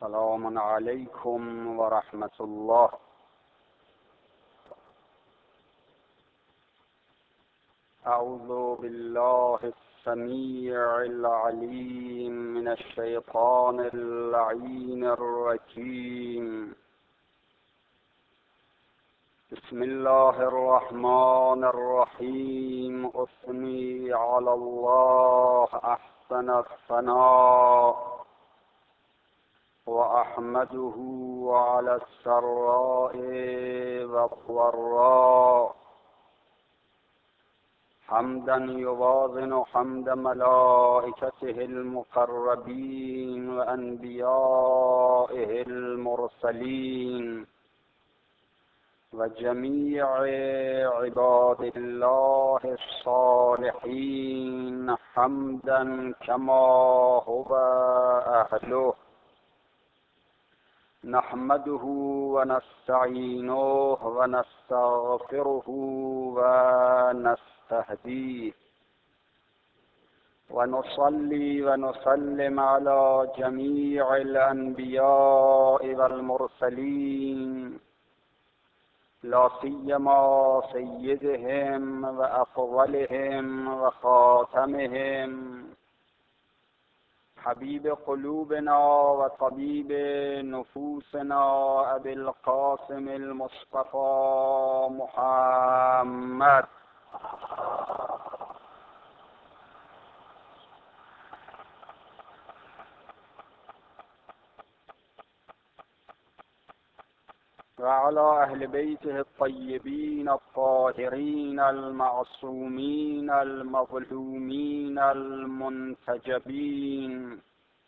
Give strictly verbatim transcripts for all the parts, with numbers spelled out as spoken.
سلام علیکم و رحمت الله. اعوذ بالله السمیع العلیم من الشیطان اللعین الرجیم. بسم الله الرحمن الرحیم. اثنی علی الله احسن الثناء وأحمده على السراء والضراء حمدا يوازن حمد ملائكته المقربين وأنبيائه المرسلين وجميع عباد الله الصالحين حمدا كما هو أهله. نحمده ونستعينه ونستغفره ونستهديه ونصلي ونسلم على جميع الأنبياء والمرسلين لا سيما سيدهم وأفضلهم وخاتمهم حبيب قلوبنا وطبيب نفوسنا أبي القاسم المصطفى محمد وعلى أهل بيته الطيبين الطاهرين المعصومين المظلومين المنتجبين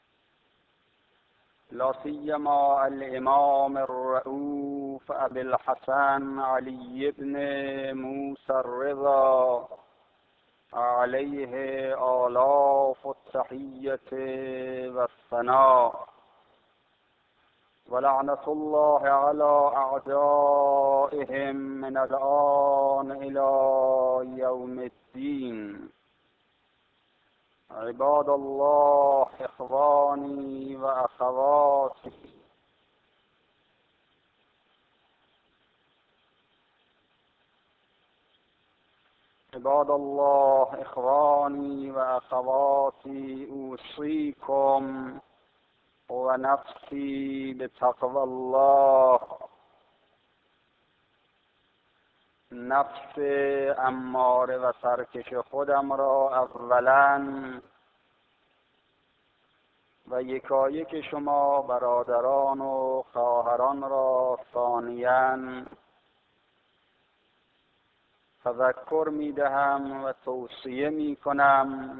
لا سيما الإمام الرؤوف أبي الحسن علي بن موسى الرضا عليه آلاف التحية والثناء. ولعنة الله على أعدائهم من الآن إلى يوم الدين. عباد الله إخواني وأخواتي، عباد الله إخواني وأخواتي، أوصيكم ونفسي بتقوى الله. نفس اماره و سرکش خودم را اولا و یکایک شما برادران و خواهران را ثانیاً تذکر می دهم و توصیه می کنم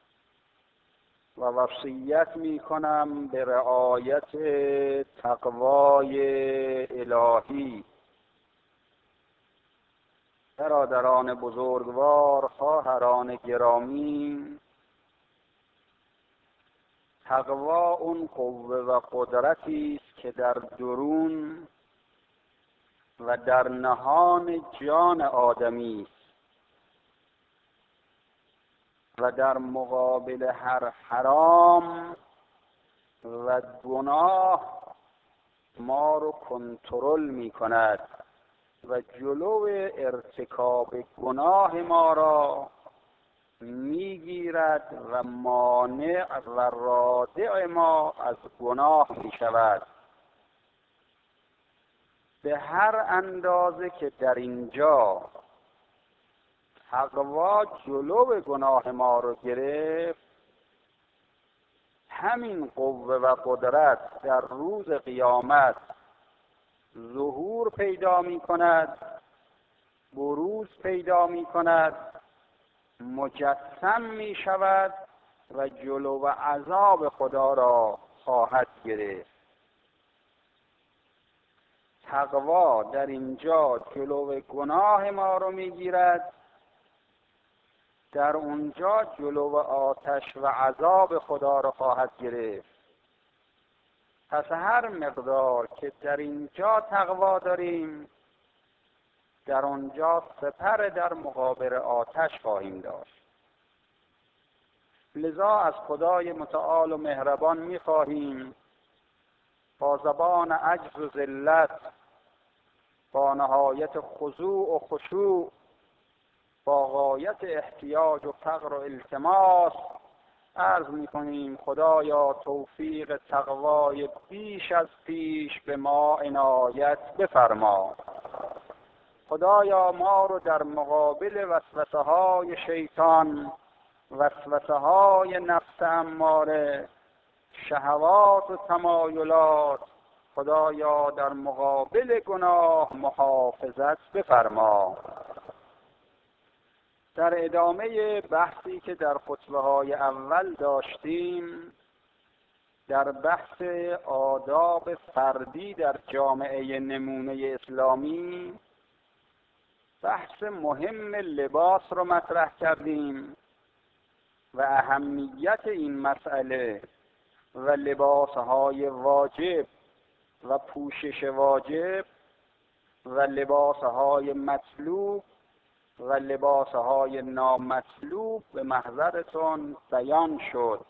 و وصیت می کنم به رعایت تقوای الهی. برادران بزرگوار، خواهران گرامی، تقوا اون قوه و قدرتی است که در درون و در نهان جان آدمی است و در مقابل هر حرام و گناه ما رو کنترل می کند و جلو ارتکاب گناه ما را می گیرد و مانع و رادع ما از گناه می شود. به هر اندازه که در اینجا تقوا جلو گناه ما رو گرفت، همین قوه و قدرت در روز قیامت ظهور پیدا می کند، بروز پیدا می کند، مجسم می شود و جلو و عذاب خدا را خواهد گرفت. تقوا در اینجا جلو گناه ما رو می گیرد، در اونجا جلو آتش و عذاب خدا را خواهد گرفت. پس هر مقدار که در اینجا تقوا داریم، در اونجا سپر در مقابل آتش خواهیم داشت. لذا از خدای متعال و مهربان می‌خواهیم با زبان عجز و ذلت، با نهایت خضوع و خشوع، با غایت احتیاج و فقر و التماس عرض می‌کنیم خدایا توفیق تقوای بیش از پیش به ما عنایت بفرما. خدایا ما رو در مقابل وسوسه های شیطان، وسوسه های نفس اماره، شهوات و تمایلات، خدایا در مقابل گناه محافظت بفرما. در ادامه بحثی که در خطبه های اول داشتیم، در بحث آداب فردی در جامعه نمونه اسلامی، بحث مهم لباس رو مطرح کردیم و اهمیت این مسئله و لباسهای واجب و پوشش واجب و لباسهای مطلوب و لباسهای نامطلوب به محضرتون بیان شد.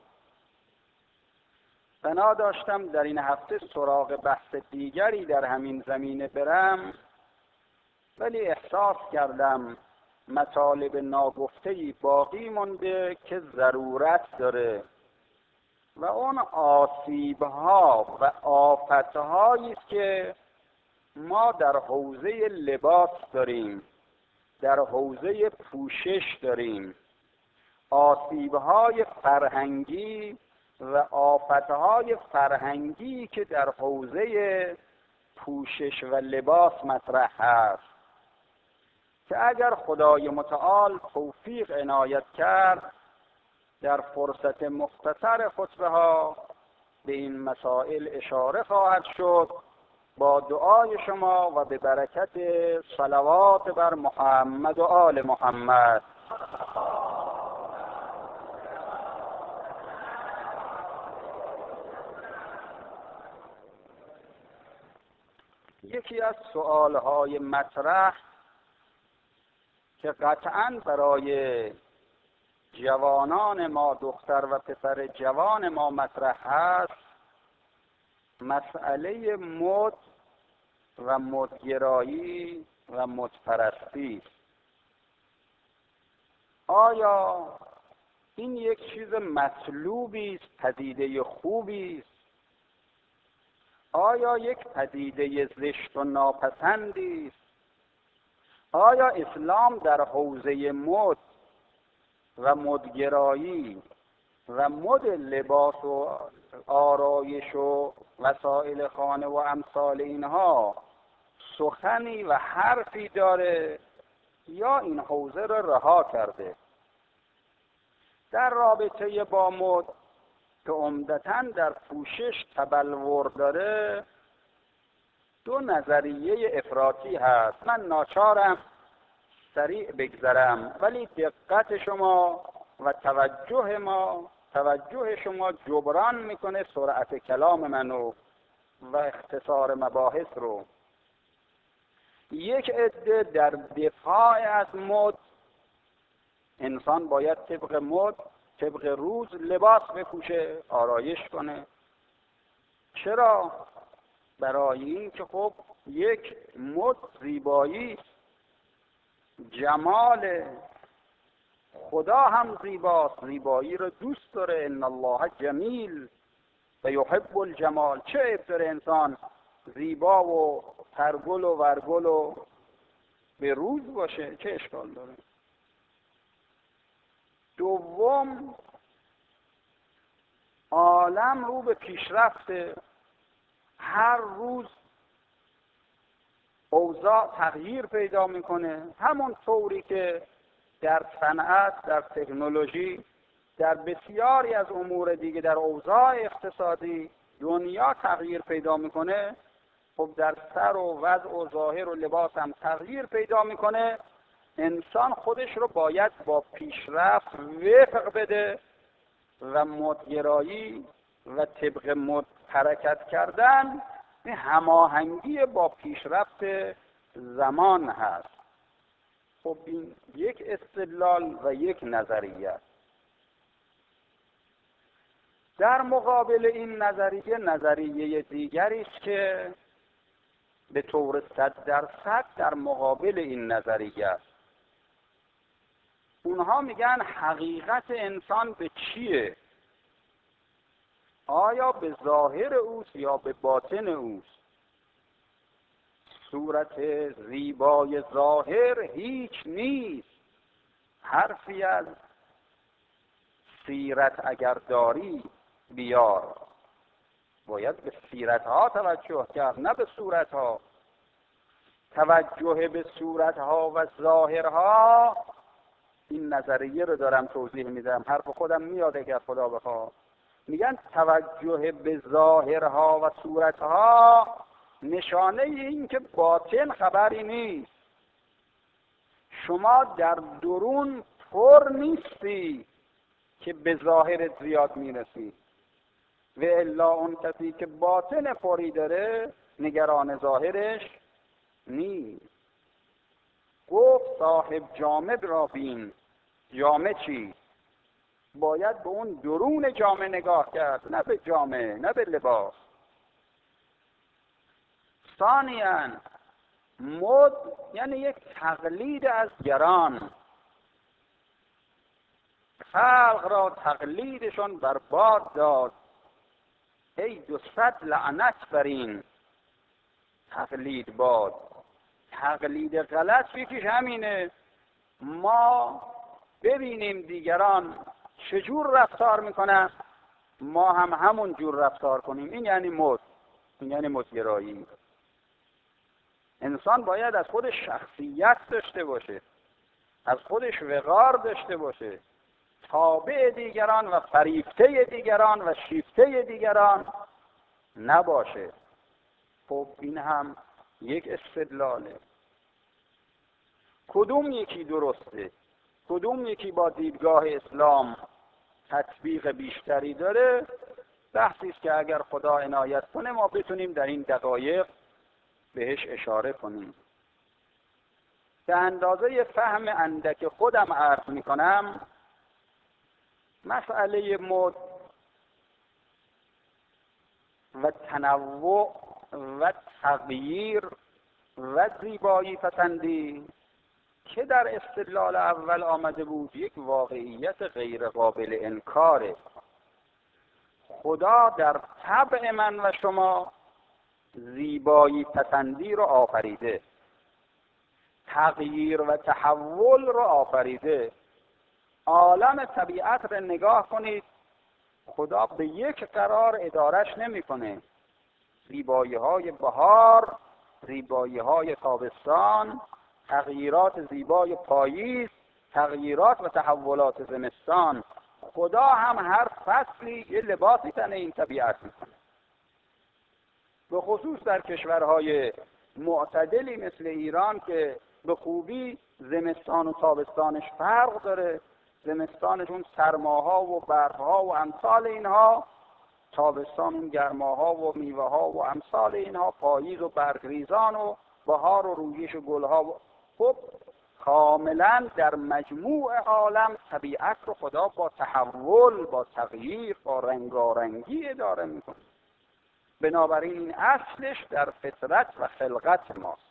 بنا داشتم در این هفته سراغ بحث دیگری در همین زمینه برم، ولی احساس کردم مطالب ناگفته‌ای باقی مونده که ضرورت داره و اون آسیب‌ها و آفت‌هایی است که ما در حوزه لباس داریم، در حوزه پوشش داریم، آسیب‌های فرهنگی و آفت‌های فرهنگی که در حوزه پوشش و لباس مطرح هست که اگر خدای متعال توفیق عنایت کرد در فرصت مختصر خطبه ها به این مسائل اشاره خواهد شد با دعای شما و به برکت صلوات بر محمد و آل محمد. یکی از سؤالهای مطرح که قطعاً برای جوانان ما، دختر و پسر جوان ما مطرح هست، مسئله مد و مدگرایی و مدپرستی. آیا این یک چیز مطلوبی است، پدیده خوبی است؟ آیا یک پدیده زشت و ناپسندی است؟ آیا اسلام در حوزه مد و مدگرایی و مد لباس و آرایش و وسایل خانه و امثال اینها سخنی و حرفی داره یا این حوزه را رها کرده؟ در رابطه با مد که عمدتاً در پوشش تبلور داره، دو نظریه افراطی هست. من ناچارم سریع بگذرم، ولی دقت شما و توجه ما توجه شما جبران میکنه سرعت کلام منو و اختصار مباحث رو. یک عده در دفاع از مد، انسان باید طبق مد، طبق روز لباس بپوشه، آرایش کنه. چرا؟ برای این که خب یک مد زیبایی، جمال، خدا هم زیباست، زیبایی رو دوست داره. ان الله جمیل و یحب الجمال. چه عیب داره انسان زیبا و پرگل و ورگل و به روز باشه؟ چه اشکال داره؟ دوم، عالم رو به پیشرفته، هر روز اوضاع تغییر پیدا میکنه، همون طوری که در صنعت، در تکنولوژی، در بسیاری از امور دیگه، در اوضاع اقتصادی دنیا تغییر پیدا میکنه. خب در سر و وضع و ظاهر و لباس هم تغییر پیدا میکنه. انسان خودش رو باید با پیشرفت وفق بده و مدگرایی و طبق مد حرکت کردن به هماهنگی با پیشرفت زمان هست. خب این یک استدلال و یک نظریه. در مقابل این نظریه نظریه دیگری است که به طور صد درصد در مقابل این نظریه است. اونها میگن حقیقت انسان به چیه؟ آیا به ظاهر اوست یا به باطن اوست؟ صورت زیبای ظاهر هیچ نیست. حرفی از سیرت اگر داری بیار. باید به سیرت ها توجه کرد، نه به صورت ها. توجه به صورت ها و ظاهرها، این نظریه رو دارم توضیح میدم، حرف خودم میاد اگر خدا بخواد. میگن توجه به ظاهرها و صورتها نشانه این که باطن خبری نیست. شما در درون پر نیستی که به ظاهرت زیاد میرسی، و الا اون کسی که باطن پری داره نگران ظاهرش نیست. گفت صاحب جامه را بین. جامه چی؟ باید به اون درون جامه نگاه کرد، نه به جامه، نه به لباس. ثانیاً مد یعنی یک تقلید از گران. خلق را تقلیدشون برباد داد. ای دو صد لعنت بر این تقلید باد. تقلید غلط یکیش همینه، ما ببینیم دیگران چجور رفتار میکنن، ما هم همون جور رفتار کنیم. این یعنی مد، این یعنی مدگرایی. انسان باید از خودش شخصیت داشته باشه، از خودش وقار داشته باشه، تابع دیگران و فریفته دیگران و شیفته دیگران نباشه. خب این هم یک استدلاله. کدوم یکی درسته؟ کدوم یکی با دیدگاه اسلام تطبیق بیشتری داره؟ بحثی است که اگر خدا عنایت کنه ما بتونیم در این دقایق بهش اشاره کنیم. به اندازه فهم اندک خودم عرض میکنم، مسئله مد و تنوع و تغییر و زیبایی پسندی که در استدلال اول آمده بود یک واقعیت غیر قابل انکاره. خدا در طبع من و شما زیبایی پسندی رو آفریده، تغییر و تحول رو آفریده. عالم طبیعت رو نگاه کنید، خدا به یک قرار ادارش نمی‌کنه. زیبایی های بهار، زیبایی های تابستان، تغییرات زیبای پاییز، تغییرات و تحولات زمستان. خدا هم هر فصلی یه لباسی تن این طبیعت میکنه. به خصوص در کشورهای معتدلی مثل ایران که به خوبی زمستان و تابستانش فرق داره. زمستانشون سرماها و برفها و امثال اینها، تابستان اون گرماها و میوه ها و امثال اینها، پاییز و برگریزان و بهار و رویش و گلها و خب کاملا در مجموع عالم طبیعت رو خدا با تحول، با تغییر، با رنگارنگی اداره میکنه. بنابراین این اصلش در فطرت و خلقت ماست.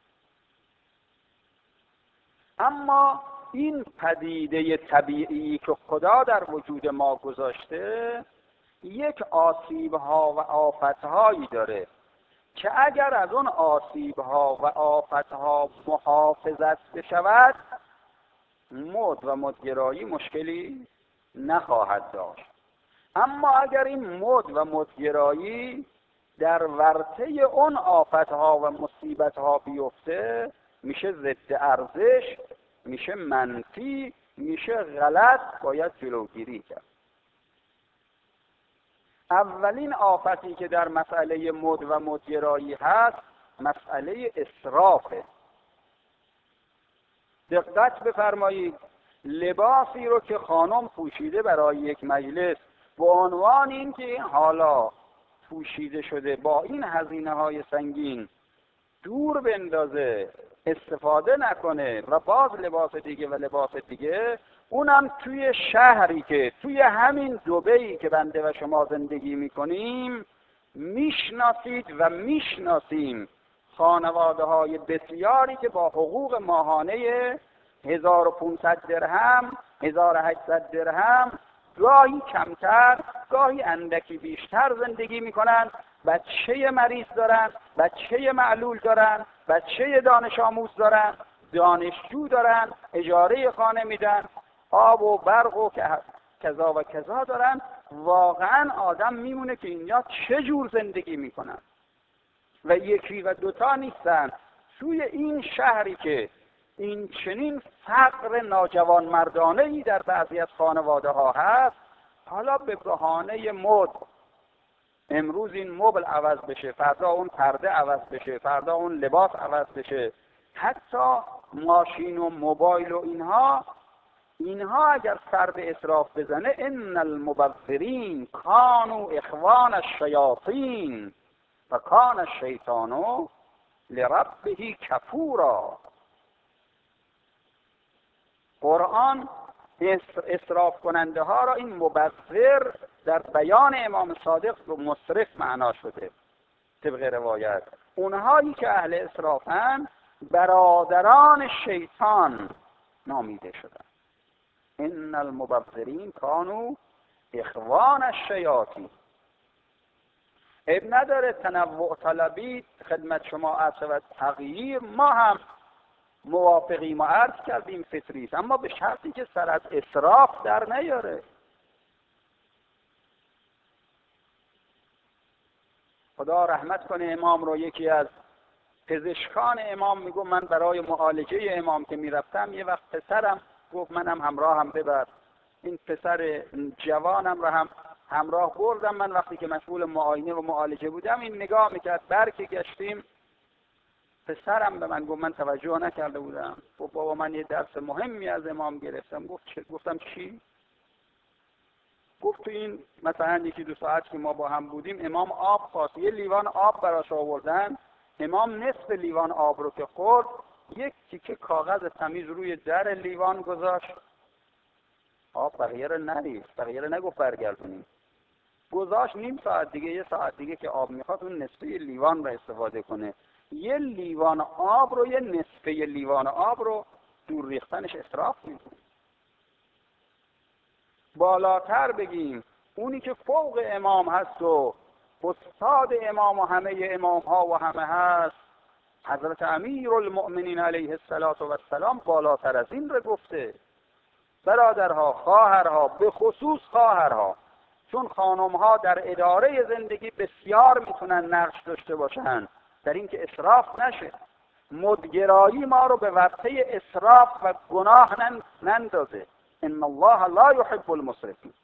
اما این پدیده طبیعی که خدا در وجود ما گذاشته یک آسیب‌ها و آفت‌هایی داره که اگر از اون آسیب‌ها و آفت‌ها محافظت بشود، مد و مدگرایی مشکلی نخواهد داشت. اما اگر این مد و مدگرایی در ورطه اون آفت‌ها و مصیبت‌ها بیفته، میشه ضد ارزش، میشه منفی، میشه غلط، باید جلوگیری کرد. اولین آفتی که در مسئله مد و مدگرایی هست مسئله اسرافه. دقت بفرمایید، لباسی رو که خانم پوشیده برای یک مجلس به عنوان این که حالا پوشیده شده با این هزینه های سنگین دور بندازه، استفاده نکنه و باز لباس دیگه و لباس دیگه، اونم توی شهری که توی همین دبی که بنده و شما زندگی میکنیم میشناسید و میشناسیم خانواده های بسیاری که با حقوق ماهانه هزار و پانصد درهم، هزار و هشتصد درهم، گاهی کمتر، گاهی اندکی بیشتر زندگی میکنن، بچه مریض دارن، بچه معلول دارن، بچه دانش آموز دارن، دانشجو دارن، اجاره خانه میدن، آب و برق و کذا و کذا دارن. واقعا آدم میمونه که اینجا چه جور زندگی میکنن و یکی و دوتا نیستن. توی این شهری که این چنین فقر ناجوان مردانه ای در بعضی از خانواده ها هست، حالا به بهانه مد امروز این مبل عوض بشه، فردا اون پرده عوض بشه، فردا اون لباس عوض بشه، حتی ماشین و موبایل و اینها اینها اگر سر به اسراف بزنه، ان المبذرین کانوا اخوان الشیاطین و کان الشیطان لربه کفورا. قرآن اسراف کننده ها را این مبذر در بیان امام صادق رو مسرف معنا شده طبق روایت. اونهایی که اهل اسرافن برادران شیطان نامیده شدن. ان المبذرین کانوا اخوان الشیاطین. اب نداره تنوع طلبی خدمت شما عرض شود تغییر، ما هم موافقیم و عرض کردیم فطریست، اما به شرطی که سر از اسراف در نیاره. خدا رحمت کنه امام رو. یکی از پزشکان امام میگو من برای معالجه امام که میرفتم یه وقت پسرم گفت منم همراه هم ببر. این پسر جوانم رو هم همراه بردم. من وقتی که مسئول معاینه و معالجه بودم این نگاه میکرد. برکه گشتیم پسرم به من گفت من توجه نکرده بودم، گفت بابا من یه درس مهمی از امام گرفتم. گفت چه؟ گفتم چی؟ گفت تو این مثلا یکی دو ساعت که ما با هم بودیم امام آب خواست، یه لیوان آب براش آوردن، امام نصف لیوان آب رو که خورد یک تیکه کاغذ تمیز روی در لیوان گذاشت، آب بقیه رو نریخت، بقیه رو نگفت برگردونیم، گذاشت نیم ساعت دیگه یه ساعت دیگه که آب میخواد اون نصفه لیوان رو استفاده کنه. یه لیوان آب رو یه نصفه لیوان آب رو دور ریختنش اسراف میکنه. بالاتر بگیم اونی که فوق امام هست و استاد امام و همه امام ها و همه هست، حضرت امیر المؤمنین علیه السلام بالاتر از این رو گفته. برادرها، خواهرها، به خصوص خواهرها، چون خانمها در اداره زندگی بسیار میتونن نقش داشته باشن در اینکه اسراف نشه. مدگرایی ما رو به ورطه اسراف و گناه نندازه. ان الله لا يحب المسرفین.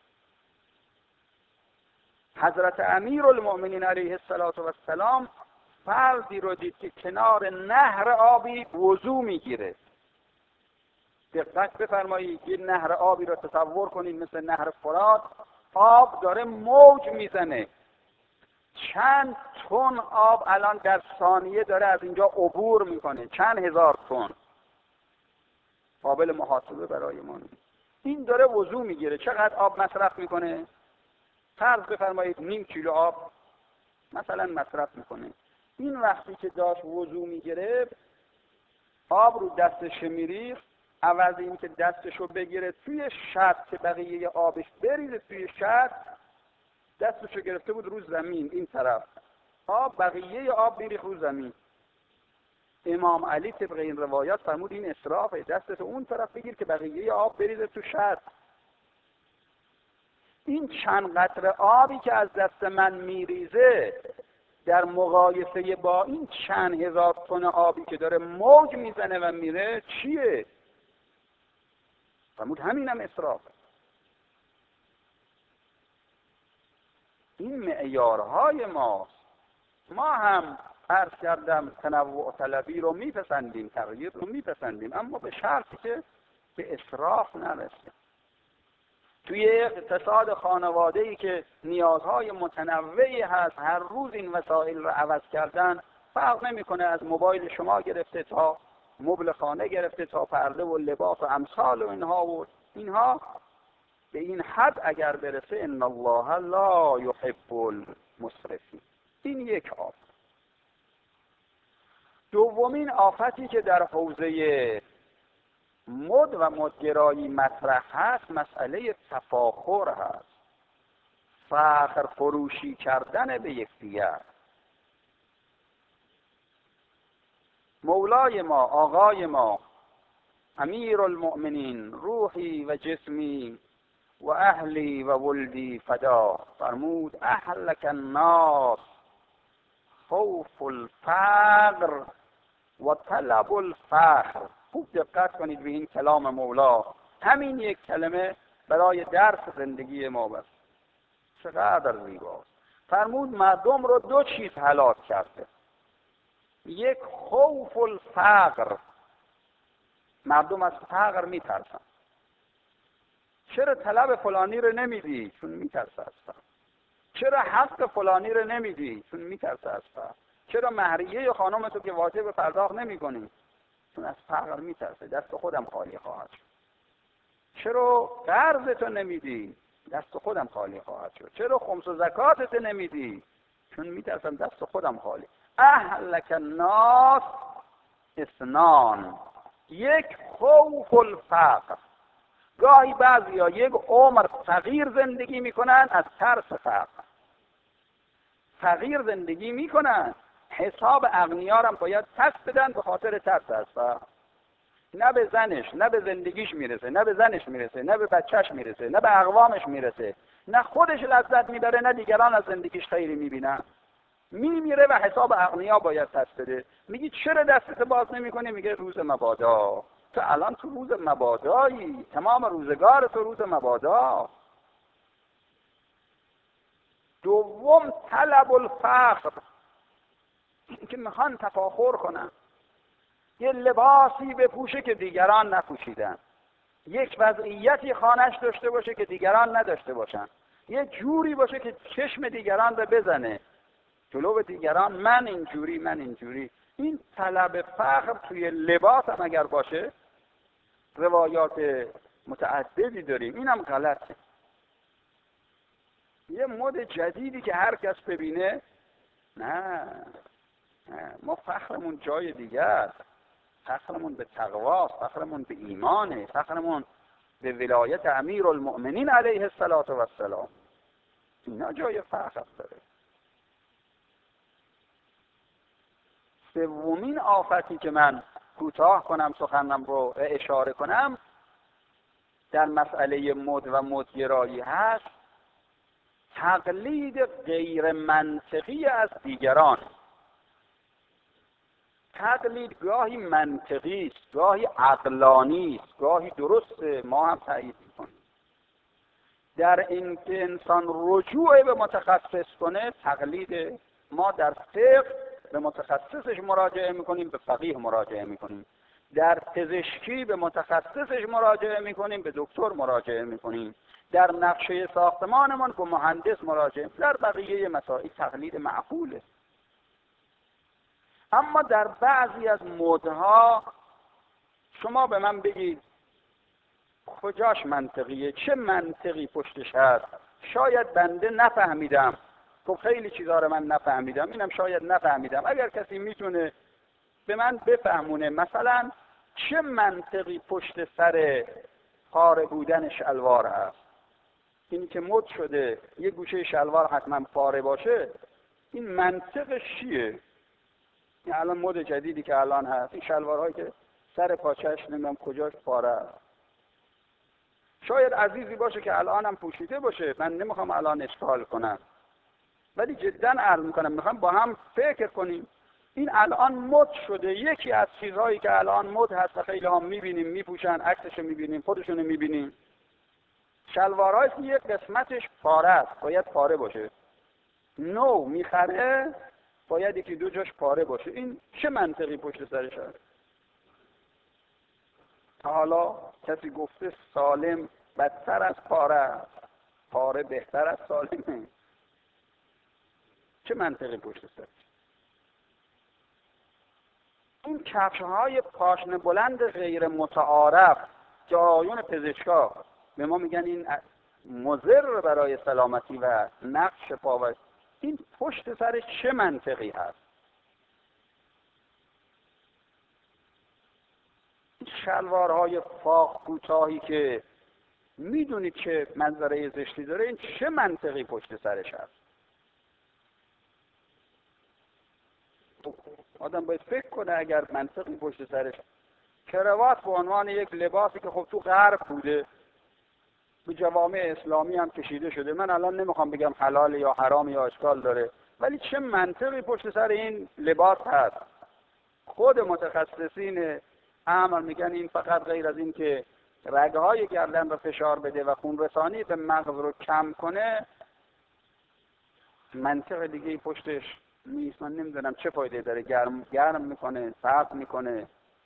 حضرت امیر المؤمنین علیه السلام فردی رو دید که کنار نهر آبی وضو میگیره. دقت بفرمایید، یه نهر آبی رو تصور کنید مثل نهر فرات، آب داره موج میزنه، چند تن آب الان در ثانیه داره از اینجا عبور میکنه، چند هزار تن. قابل محاسبه برای ما نیست. این داره وضو میگیره، چقدر آب مصرف میکنه؟ فرض بفرمایید نیم کیلو آب مثلا مصرف میکنه. این وقتی که داشت وضو میگیره آب رو دستش میریخت، عوض این که دستشو بگیره توی شط که بقیه آبش بریزه توی شط، دستشو گرفته بود رو زمین این طرف، آب بقیه آب میریخت رو زمین. امام علی طبق این روایات فرمود این اسرافه، دستتو اون طرف بگیر که بقیه آب بریزه تو شط. این چند قطره آبی که از دست من میریزه در مقایسه با این چند هزار تن آبی که داره موج میزنه و میره چیه؟ فرمود همینم اسراف. این معیارهای ماست. ما هم عرض کردم تنوع طلبی رو میپسندیم، تغییر رو میپسندیم، اما به شرطی که به اسراف نرسیم. توی اقتصاد خانواده‌ای که نیازهای متنوعی هست، هر روز این وسایل رو عوض کردن، فرق نمیکنه از موبایل شما گرفته تا مبل خانه گرفته تا پرده و لباس و امثال و اینها و اینها به این حد اگر برسه ان الله لا یحب المسرفین. این یک آفت. دومین آفتی که در حوزه مد و مدگرایی مطرح هست مسئله تفاخر هست، فخر فروشی کردن به یکدیگر. مولای ما، آقای ما، امیر المؤمنین، روحی و جسمی و اهلی و ولدی فدا، فرمود اهلک الناس خوف الفقر و طلب الفخر. خوب دقت کنید به این کلام مولا. همین یک کلمه برای درس زندگی ما بس چقدر زیباست. فرمود مردم رو دو چیز هلاک کرده. یک خوف الفقر، مردم از فقر میترسن. چرا طلب فلانی رو نمیدی؟ چون میترسه از فقر. چرا حق فلانی رو نمیدی؟ چون میترسه از فقر. چرا مهریه خانم تو که واجب پرداخت نمیکنی؟ چون از فقر میترسه، دست خودم خالی خواهد شد. چرا قرض تو نمیدی؟ دست خودم خالی خواهد شد. چرا خمس و زکاتت نمیدی؟ چون میترسم دست خودم خالی. اهلک الناس اثنان، یک خوف الفقر. گاهی بعضیا یک عمر فقیر زندگی میکنن از ترس فقر. فقیر زندگی میکنن، حساب اغنیا رو باید پس بدن به خاطر ترس از فقر. نه به زنش، نه به زندگیش میرسه، نه به زنش میرسه، نه به بچهش میرسه، نه به اقوامش میرسه، نه خودش لذت میبره، نه دیگران از زندگیش خیری میبینن. میمیره و حساب اغنیا باید پس بده. میگی چرا دستت باز نمیکنی؟ میگه روز مبادا. تو الان تو روز مبادایی، تمام روزگار تو روز مبادا. دوم طلب الفخر، که میخوان تفاخر کنن، یه لباسی بپوشه که دیگران نپوشیدن، یک وضعیتی خانش داشته باشه که دیگران نداشته باشن، یه جوری باشه که چشم دیگران رو بزنه جلو دیگران، من اینجوری من اینجوری. این طلب فخر توی لباس هم اگر باشه، روایات متعددی داریم، اینم غلطه. یه مد جدیدی که هر کس ببینه، نه نه، ما فخرمون جای دیگه است. فخرمون به تقواست، فخرمون به ایمانه، فخرمون به ولایت امیر المؤمنین علیه السلام. اینا جای فخر داره. سومین آفتی که من کوتاه کنم سخنم رو اشاره کنم در مسئله مد و مدگرایی هست، تقلید غیر منطقی از دیگران. تقلید گاهی منطقی است، گاهی عقلانی است، گاهی درسته، ما هم تایید می‌کنیم. در این که انسان رجوع به متخصص کنه تقلید. ما در فقه به متخصصش مراجعه میکنیم، به فقیه مراجعه میکنیم. در پزشکی به متخصصش مراجعه میکنیم، به دکتر مراجعه میکنیم. در نقشه ساختمانمان به مهندس مراجعه. در بقیه مسائل تقلید معقوله. اما در بعضی از مدها شما به من بگید کجاش منطقیه، چه منطقی پشتش هست؟ شاید بنده نفهمیدم، خب خیلی چیزا رو من نفهمیدم، اینم شاید نفهمیدم. اگر کسی میتونه به من بفهمونه مثلا چه منطقی پشت سر پاره بودن شلوار هست، اینی که مد شده یه گوشه شلوار حتما پاره باشه، این منطقش چیه؟ این الان مد جدیدی که الان هست، این شلوارهایی که سر پاچش نمیدونم کجاش پاره است. شاید عزیزی باشه که الان هم پوشیده باشه، من نمیخوام الان اشکال کنم، ولی جدا عرض میکنم میخوام با هم فکر کنیم. این الان مد شده، یکی از چیزهایی که الان مد هست، خیلی هم میبینیم میپوشن، عکسشو میبینیم، خودشونو میبینیم، شلوارهایی که یک قسمتش پاره است، باید پاره باشه. نو میخره باید یکی دو جاش پاره باشه. این چه منطقی پشت سرش هست؟ تا حالا کسی گفته سالم بدتر از پاره است، پاره بهتر از سالمه؟ چه منطقی پشت سرش؟ این کفش‌های پاشنه بلند غیر متعارف که آیون پزشکا به ما میگن این مضر برای سلامتی و نقش پا و این پشت سر چه منطقی هست؟ شلوارهای فاق کوتاهی که میدونید که منظره زشتی داره، این چه منطقی پشت سرش هست؟ آدم باید فکر کنه اگر منطقی پشت سرش. کراوات به عنوان یک لباسی که خب تو غرب بوده، به جوامع اسلامی هم کشیده شده، من الان نمیخوام بگم حلال یا حرام یا اشکال داره، ولی چه منطقی پشت سر این لباس هست؟ خود متخصصین امر میگن این فقط غیر از این که رگهای گردن رو فشار بده و خون رسانی به مغز رو کم کنه، منطق دیگه پشتش نیست. من نمیدونم چه فایده داره. گرم گرم میکنه، سرد میکنه.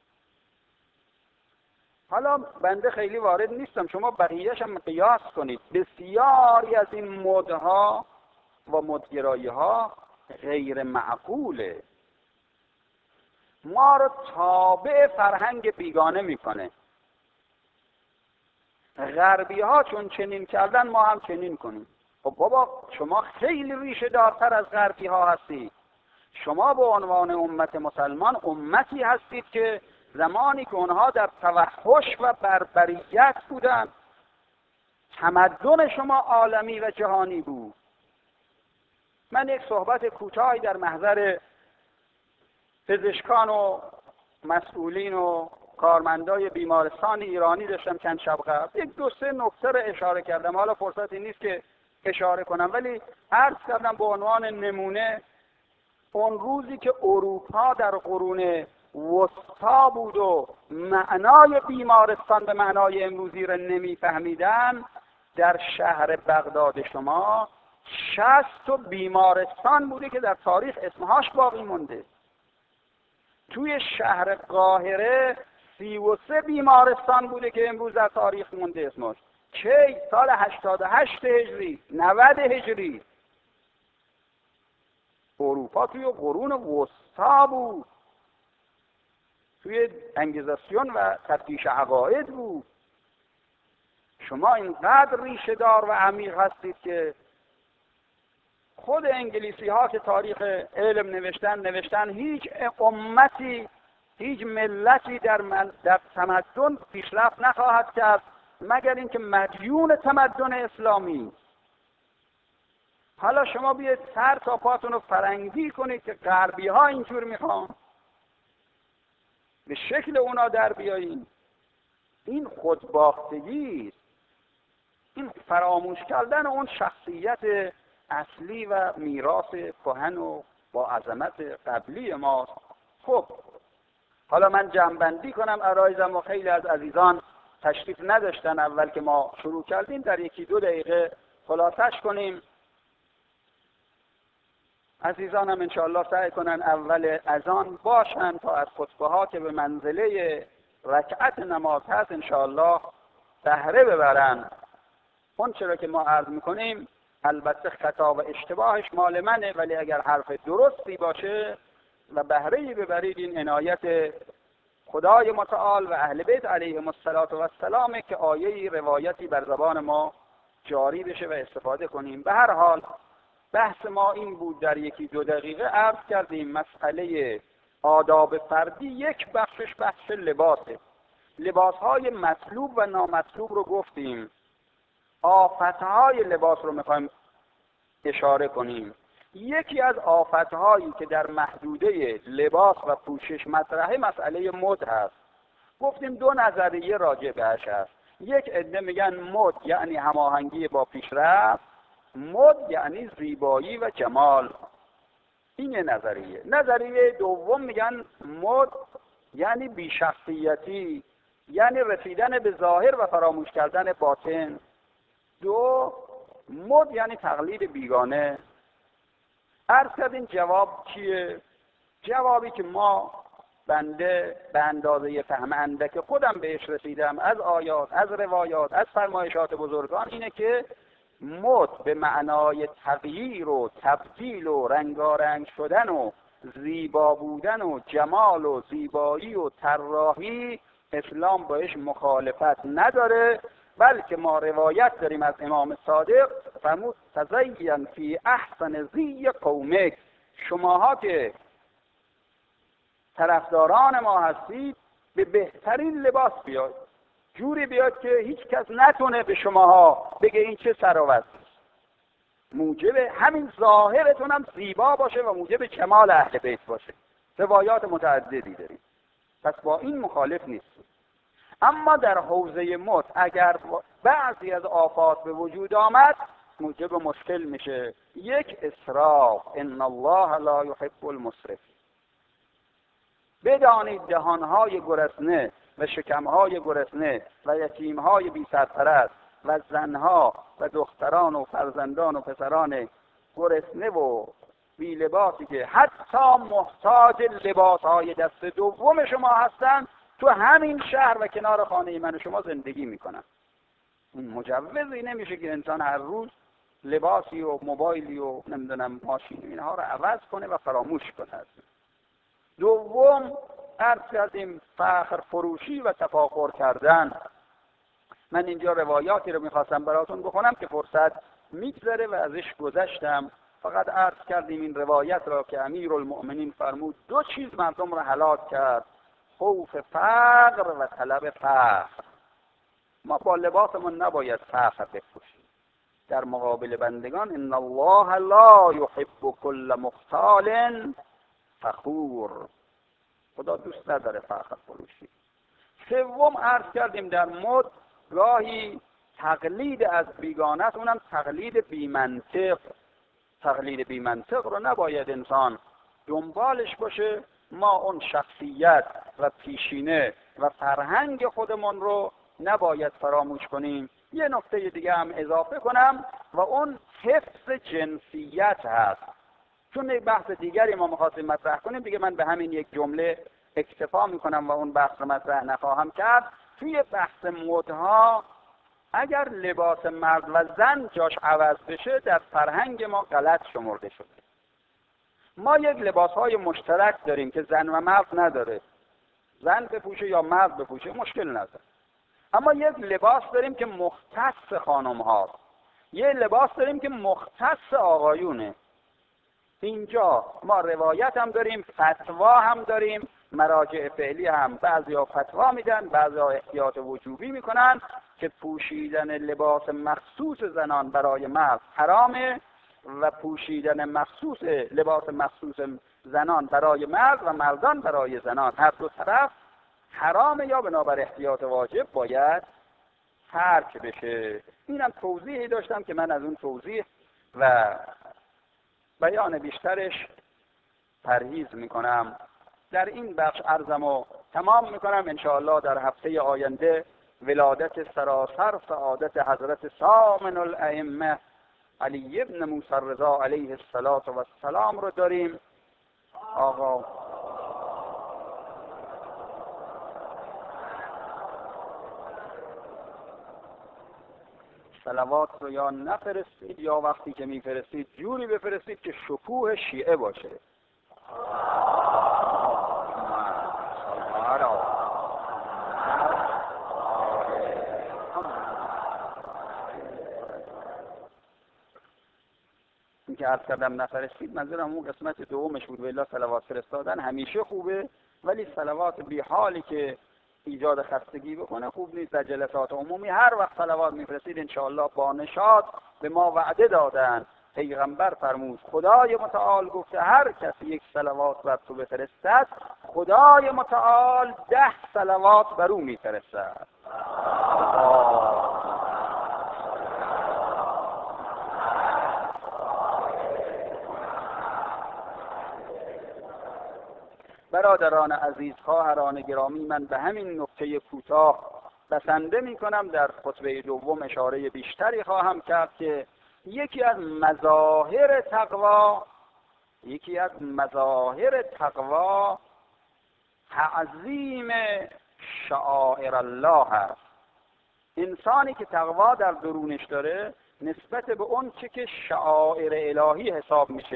حالا بنده خیلی وارد نیستم، شما بقیه‌اش هم قیاس کنید. بسیاری از این مدها و مدگرایی ها غیر معقوله، ما رو تابع فرهنگ بیگانه میکنه. غربی ها چون چنین کردن ما هم چنین کنیم. خب بابا شما خیلی ریشه دارتر از غربی ها هستید. شما به عنوان امت مسلمان امتی هستید که زمانی که اونها در توحش و بربریت بودن، تمدن شما عالمی و جهانی بود. من یک صحبت کوتاهی در محضر پزشکان و مسئولین و کارمندای بیمارستان ایرانی داشتم چند شب قبل. یک دو سه نکته رو اشاره کردم. حالا فرصتی نیست که اشاره کنم، ولی عرض کردم به عنوان نمونه اون روزی که اروپا در قرون وسطا بود و معنای بیمارستان به معنای امروزی را نمیفهمیدن، در شهر بغداد شما شصت تا بیمارستان بوده که در تاریخ اسمهاش باقی مونده. توی شهر قاهره سی و سه بیمارستان بوده که امروز در تاریخ مونده اسمش. کی؟ سال هشتاد و هشت هجری، نود هجری. اروپا توی قرون وسطا بود، توی انگیزاسیون و تفتیش عقاید بود. شما اینقدر ریشه دار و عمیق هستید که خود انگلیسی ها که تاریخ علم نوشتن نوشتن هیچ امتی، هیچ ملتی در, مل... در تمدن پیشرفت نخواهد کرد مگر اینکه مدیون تمدن اسلامی. حالا شما بیاید سر تا پاتون رو فرنگی کنید که غربی ها اینجور میخوان، به شکل اونا در بیایید. این خودباختگی است، این فراموش کردن اون شخصیت اصلی و میراث کهن و با عظمت قبلی ماست. خب حالا من جمع‌بندی کنم عرایزم و خیلی از عزیزان تشریف نداشتن اول که ما شروع کردیم، در یکی دو دقیقه خلاصش کنیم. عزیزان هم انشاءالله سعی کنن اول اذان باشن تا از خطبه ها که به منزله رکعت نماز هست انشاءالله بهره ببرن. اون چرا که ما عرض میکنیم البته خطا و اشتباهش مال منه، ولی اگر حرف درستی باشه و بهره‌ای ببرید این عنایت خدای متعال و اهل بیت علیهم السلام که آیه‌ای روایتی بر زبان ما جاری بشه و استفاده کنیم. به هر حال بحث ما این بود، در یکی دو دقیقه عرض کردیم مسئله آداب فردی. یک بخشش بحث لباسه. لباسهای مطلوب و نامطلوب رو گفتیم. آفتهای لباس رو میخوایم اشاره کنیم. یکی از آفتهایی که در محدوده لباس و پوشش مطرحه مسئله مد هست. گفتیم دو نظریه راجع بهش هست. یک عده میگن مد یعنی هماهنگی با پیشرفت، مد یعنی زیبایی و جمال. این یه نظریه. نظریه دوم میگن مد یعنی بی‌شخصیتی، یعنی رسیدن به ظاهر و فراموش کردن باطن. دو، مد یعنی تقلید بیگانه. عرض کردیم جواب چیه؟ جوابی که ما بنده به اندازه فهم اندک خودم بهش رسیدم از آیات، از روایات، از فرمایشات بزرگان اینه که مد به معنای تغییر و تبدیل و رنگارنگ شدن و زیبا بودن و جمال و زیبایی و طراحی اسلام باش مخالفت نداره، بلکه ما روایت داریم از امام صادق فرمود تزین فی احسن زی قومک، شماها که طرفداران ما هستید به بهترین لباس بیاید، جوری بیاید که هیچ کس نتونه به شماها بگه این چه سر و وضعی، موجب همین ظاهرتون هم زیبا باشه و موجب کمال اهل بیت باشه. روایات متعددی داریم، پس با این مخالف نیست. اما در حوزه مت اگر بعضی از آفات به وجود آمد موجب مشکل میشه. یک، اسراف، ان الله لا یحب المسرف. بدانید دهانهای گرسنه و شکمهای گرسنه و یتیمهای بی سرپرست و زنها و دختران و فرزندان و پسران گرسنه و بی لباسی که حتی محتاج لباسهای دست دوم شما هستند تو همین شهر و کنار خانه من و شما زندگی میکنن. این مجوزی نمیشه که انسان هر روز لباسی و موبایلی و نمیدونم ماشین اینها رو عوض کنه و فراموش کنه. دوم، عرض کردیم فخر فروشی و تفاخر کردن. من اینجا روایاتی رو میخواستم براتون بخونم که فرصت میگذره و ازش گذشتم. فقط عرض کردیم این روایت را که امیرالمؤمنین فرمود دو چیز مردم را هلاک کرد، خوف فقر و طلب فخر. ما با لباسمون نباید فخر بپوشیم در مقابل بندگان. ان الله لا یحب کل مختال فخور. خدا دوست نداره فخر فروشی. سوم، عرض کردیم در مد گاهی تقلید از بیگانه است، اونم تقلید بی منطق. تقلید بی منطق رو نباید انسان دنبالش باشه. ما اون شخصیت و پیشینه و فرهنگ خودمون رو نباید فراموش کنیم. یه نکته دیگه هم اضافه کنم و اون حفظ جنسیت هست، چون بحث دیگری ما می‌خواستیم مطرح کنیم دیگه. من به همین یک جمله اکتفا میکنم و اون بحث رو مطرح نخواهم کرد. توی بحث مدها اگر لباس مرد و زن جاش عوض بشه در فرهنگ ما غلط شمرده شده. ما یک لباسهای مشترک داریم که زن و مرد نداره، زن بپوشه یا مرد بپوشه مشکل نداره. اما یک لباس داریم که مختص خانم هاست، یک لباس داریم که مختص آقایونه. اینجا ما روایت هم داریم، فتوا هم داریم، مراجع فعلی هم بعضی ها فتوا میدن، بعضی ها احتیاط وجوبی میکنن که پوشیدن لباس مخصوص زنان برای مرد حرامه و پوشیدن مخصوص لباس مخصوص زنان برای مرد و مردان برای زنان هر دو طرف حرامه یا بنابر احتیاط واجب باید ترک بشه. اینم توضیحی داشتم که من از اون توضیح و بیان بیشترش پرهیز میکنم. در این بخش عرضمو تمام میکنم. انشاءالله در هفته آینده ولادت سراسر سعادت حضرت سامن الائمه علی ابن موسی رضا علیه السلام رو داریم. آقا صلوات رو یا نفرستید یا وقتی که میفرستید جوری بفرستید که شکوه شیعه باشه. این که عرض کردم نفرستید منظورم اون قسمت دومش بود. والله صلوات فرستادن همیشه خوبه، ولی صلوات بی حالی که ایجاد خستگی بکنه خوب نیست. در جلسات عمومی هر وقت صلوات میفرستید انشاءالله با نشاط. به ما وعده دادن، پیغمبر فرمود خدای متعال گفته هر کسی یک صلوات بر تو بفرستد خدای متعال ده صلوات بر او میفرستد. برادران عزیز، خواهران گرامی، من به همین نکته کوتاه بسنده می کنم. در خطبه دوم اشاره بیشتری خواهم کرد که یکی از مظاهر تقوا یکی از مظاهر تقوا تعظیم شعائر الله هست. انسانی که تقوا در درونش داره نسبت به اون چه که شعائر الهی حساب میشه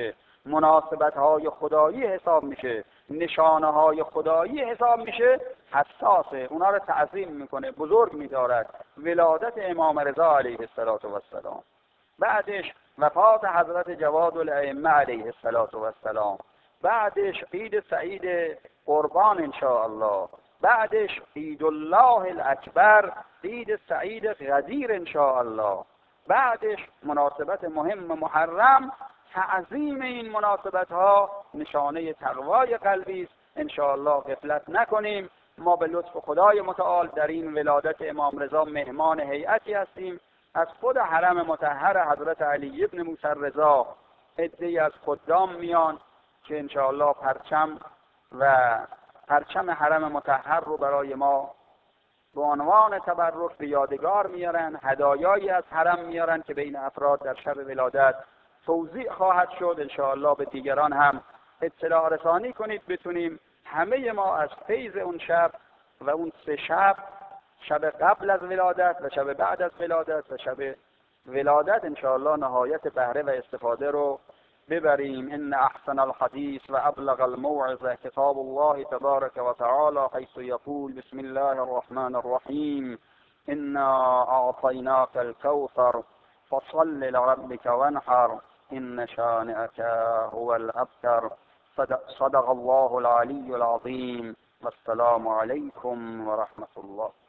مناسبت های خدایی حساب میشه، نشانه های خدایی حساب میشه، حساسه، اونا رو تعظیم میکنه، بزرگ میدارد. ولادت امام رضا علیه السلام، بعدش وفات حضرت جواد الائمه علیه السلام، بعدش عید سعید قربان انشاءالله، بعدش عید الله الاکبر، عید سعید غدیر انشاءالله، بعدش مناسبت مهم محرم. تعظیم این مناسبت ها نشانه تقوای قلبی است. انشاءالله غفلت نکنیم. ما به لطف خدای متعال در این ولادت امام رضا مهمان هیئتی هستیم. از خود حرم مطهر حضرت علی ابن موسی رضا عده‌ای از خدام میان که انشاءالله پرچم و پرچم حرم مطهر رو برای ما به عنوان تبرک به یادگار میارن، هدایایی از حرم میارن که بین افراد در شب ولادت توزیع خواهد شد. انشاءالله به دیگران هم اطلاع رسانی کنید بتونیم همه ما از فیض اون شب و اون سه شب، شب قبل از ولادت و شب بعد از ولادت و شب ولادت، انشاءالله نهایت بهره و استفاده رو ببریم. ان احسن الحديث و ابلغ الموعظه کتاب الله تبارک و تعالی، حيث يقول بسم الله الرحمن الرحیم انا اعطیناک الكوثر فصل لربك وانحر ان شانئك هو الابتر. صدق الله العلی العظیم. والسلام علیکم و رحمت الله.